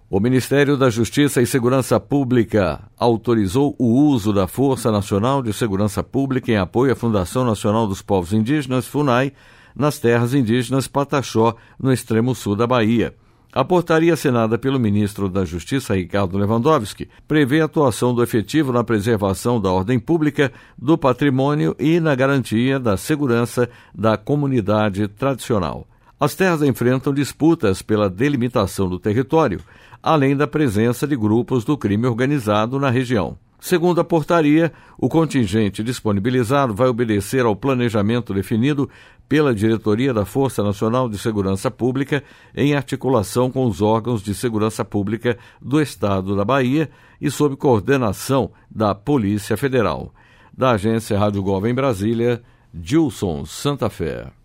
O Ministério da Justiça e Segurança Pública autorizou o uso da Força Nacional de Segurança Pública em apoio à Fundação Nacional dos Povos Indígenas, FUNAI, nas terras indígenas Pataxó, no extremo sul da Bahia. A portaria assinada pelo ministro da Justiça, Ricardo Lewandowski, prevê a atuação do efetivo na preservação da ordem pública, do patrimônio e na garantia da segurança da comunidade tradicional. As terras enfrentam disputas pela delimitação do território, além da presença de grupos do crime organizado na região. Segundo a portaria, o contingente disponibilizado vai obedecer ao planejamento definido pela Diretoria da Força Nacional de Segurança Pública em articulação com os órgãos de segurança pública do Estado da Bahia e sob coordenação da Polícia Federal. Da Agência Rádio Gov em Brasília, Gilson Santa Fé.